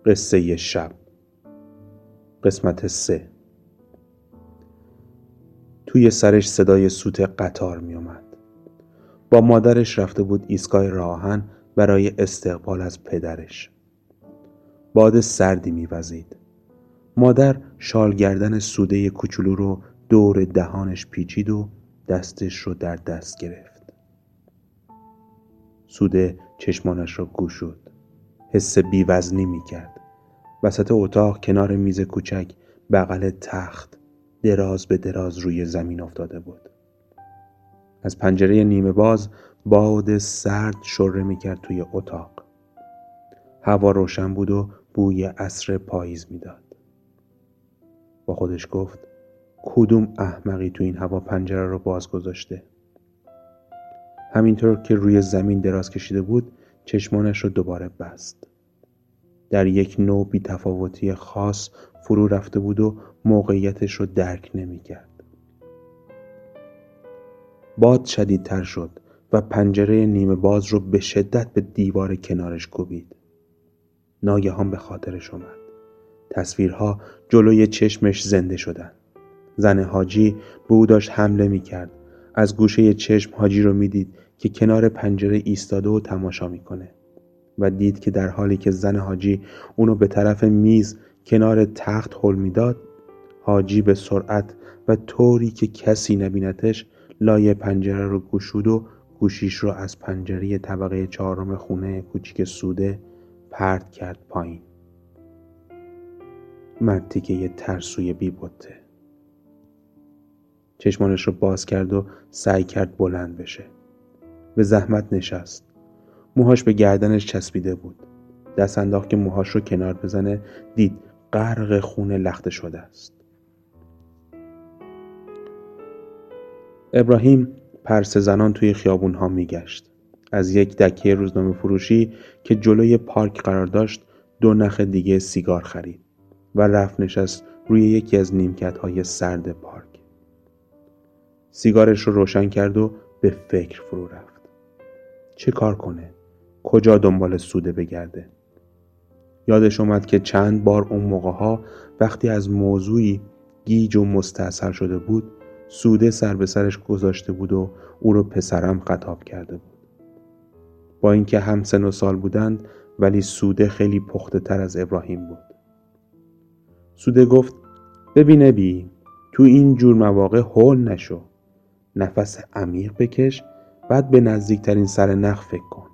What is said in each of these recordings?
قصه شب، قسمت 3. توی سرش صدای سوت قطار می اومد. با مادرش رفته بود ایستگاه راهن برای استقبال از پدرش. باد سردی می وزید. مادر شال گردن سوده کوچولو رو دور دهانش پیچید و دستش رو در دست گرفت. سوده چشمانش رو گشود. حس بی‌وزنی می کرد. وسط اتاق کنار میز کوچک بغل تخت دراز به دراز روی زمین افتاده بود. از پنجره نیمه باز باد سرد شره می کرد توی اتاق. هوا روشن بود و بوی عصر پاییز می داد. با خودش گفت کدوم احمقی تو این هوا پنجره رو باز گذاشته؟ همینطور که روی زمین دراز کشیده بود چشمانش رو دوباره بست. در یک نوع بی‌تفاوتی خاص فرو رفته بود و موقعیتش رو درک نمی کرد. باد شدیدتر شد و پنجره نیمه باز رو به شدت به دیوار کنارش کوبید. ناگهان به خاطرش اومد. تصویرها جلوی چشمش زنده شدن. زن حاجی به او داشت حمله می کرد. از گوشه چشم حاجی رو می دید که کنار پنجره ایستاده و تماشا می کنه و دید که در حالی که زن حاجی اونو به طرف میز کنار تخت هل می داد، حاجی به سرعت و طوری که کسی نبینتش لایه پنجره رو گشود و گوشیش رو از پنجره طبقه 4 خونه کوچیک سوده پرت کرد پایین. مردی که یه ترسوی بی بطه. چشمانش رو باز کرد و سعی کرد بلند بشه. به زحمت نشست. موهاش به گردنش چسبیده بود. دست انداخت که موهاش رو کنار بزنه، دید غرق خون لخته شده است. ابراهیم پرسه زنان توی خیابون ها می گشت. از یک دکه روزنامه فروشی که جلوی پارک قرار داشت 2 نخ دیگه سیگار خرید و رفت نشست روی یکی از نیمکت های سرد پارک. سیگارش رو روشن کرد و به فکر فرو رفت. چه کار کنه؟ کجا دنبال سوده بگرده؟ یادش اومد که چند بار اون موقع‌ها وقتی از موضوعی گیج و مستعصل شده بود سوده سر به سرش گذاشته بود و او رو پسرم خطاب کرده بود. با اینکه هم سن و سال بودند ولی سوده خیلی پخته تر از ابراهیم بود. سوده گفت ببین ابی، تو این جور مواقع هول نشو. نفس عمیق بکش، بعد به نزدیکترین سر نخ فکر کن.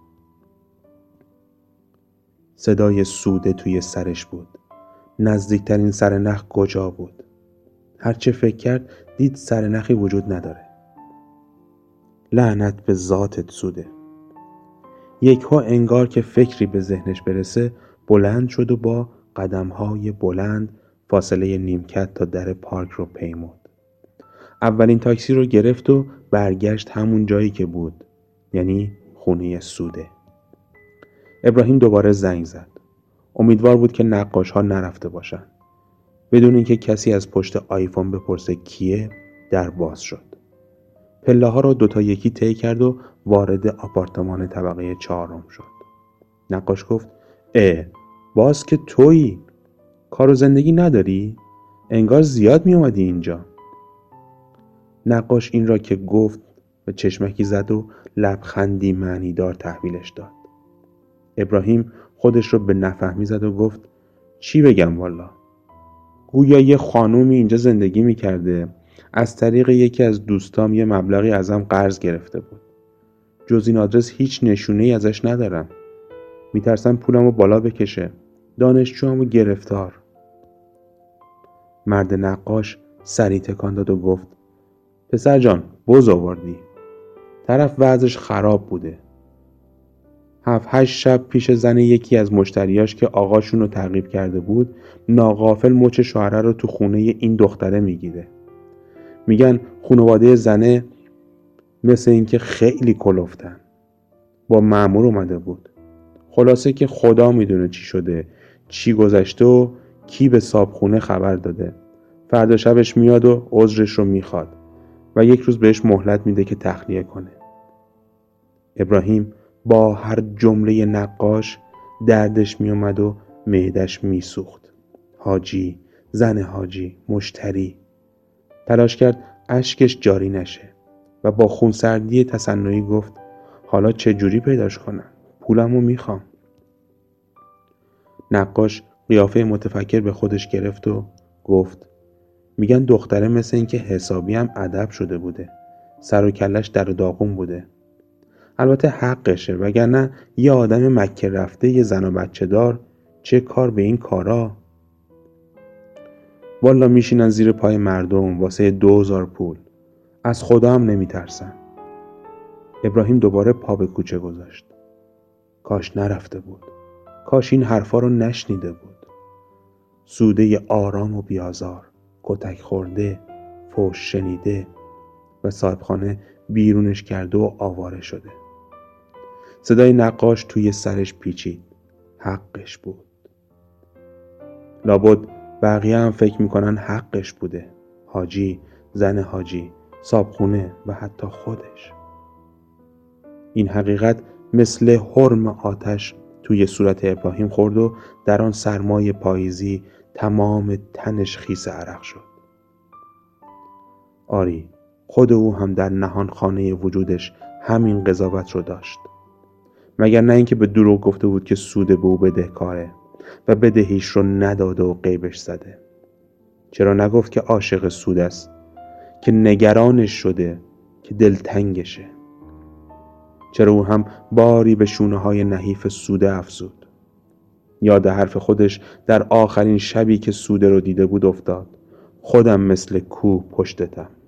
صدای سوده توی سرش بود. نزدیکترین سر نخ کجا بود؟ هرچه فکر کرد دید سر نخی وجود نداره. لعنت به ذاتت سوده. یکها انگار که فکری به ذهنش برسه بلند شد و با قدم‌های بلند فاصله نیمکت تا در پارک رو پیمود. اولین تاکسی رو گرفت و برگشت همون جایی که بود، یعنی خونه سوده. ابراهیم دوباره زنگ زد. امیدوار بود که نقاش ها نرفته باشن. بدون اینکه کسی از پشت آیفون بپرسه کیه، در باز شد. پله ها رو 2 تا یکی طی کرد و وارد آپارتمان طبقه 4 شد. نقاش گفت باز که تویی؟ کار و زندگی نداری؟ انگار زیاد می اومدی اینجا. نقاش این را که گفت و چشمکی زد و لبخندی معنیدار تحویلش داد. ابراهیم خودش رو به نفهمی زد و گفت چی بگم والا؟ گویا یه خانومی اینجا زندگی میکرده، از طریق یکی از دوستام یه مبلغی ازم قرض گرفته بود. جز این آدرس هیچ نشونه‌ای ازش ندارم. میترسم پولمو بالا بکشه. دانشجوامو گرفتار. مرد نقاش سری تکان داد و گفت پسر جان بز آوردی. طرف وضعش خراب بوده. 7-8 شب پیش زن یکی از مشتریاش که آقاشون رو تعقیب کرده بود ناغافل مچ شوهره رو تو خونه این دختره میگیره. میگن خانواده زنه مثل این که خیلی کلفتن. با مأمور اومده بود. خلاصه که خدا میدونه چی شده، چی گذشته و کی به صاحبخونه خبر داده. فردا شبش میاد و عذرش رو میخواد و 1 روز بهش مهلت میده که تخلیه کنه. ابراهیم با هر جمله نقاش دردش می اومد و معدش میسوخت. حاجی، زن حاجی، مشتری. تلاش کرد اشکش جاری نشه و با خونسردی تصنعی گفت حالا چه جوری پیداش کنم؟ پولمو میخوام. نقاش قیافه متفکر به خودش گرفت و گفت میگن دختره مثل این که حسابی هم ادب شده بوده. سر و کلش در و داغون بوده. البته حقشه، وگرنه یه آدم مکه رفته یه زن و بچه دار چه کار به این کارا؟ والا میشینن زیر پای مردم واسه 2000 پول. از خدا هم نمیترسن. ابراهیم دوباره پا به کوچه گذاشت. کاش نرفته بود. کاش این حرفا رو نشنیده بود. سوده آرام و بیازار، کتک خورده، فحش شنیده و صاحبخانه بیرونش کرده و آواره شده. صدای نقاش توی سرش پیچید. حقش بود. لابد بقیه هم فکر میکنن حقش بوده. حاجی، زن حاجی، صاحبخونه و حتی خودش. این حقیقت مثل حرم آتش توی صورت ابراهیم خورد و در آن سرمای پاییزی تمام تنش خیس عرق شد. آری، خود او هم در نهان خانه وجودش همین قضاوت رو داشت. مگر نه اینکه به دروغ گفته بود که سود به او بدهکاره و بدهیش رو نداده و غیبش زده. چرا نگفت که عاشق سود است، که نگرانش شده، که دلتنگشه؟ چرا او هم باری به شونه های نحیف سوده افزود؟ یاد حرف خودش در آخرین شبی که سوده رو دیده بود افتاد. خودم مثل کوه پشتتم.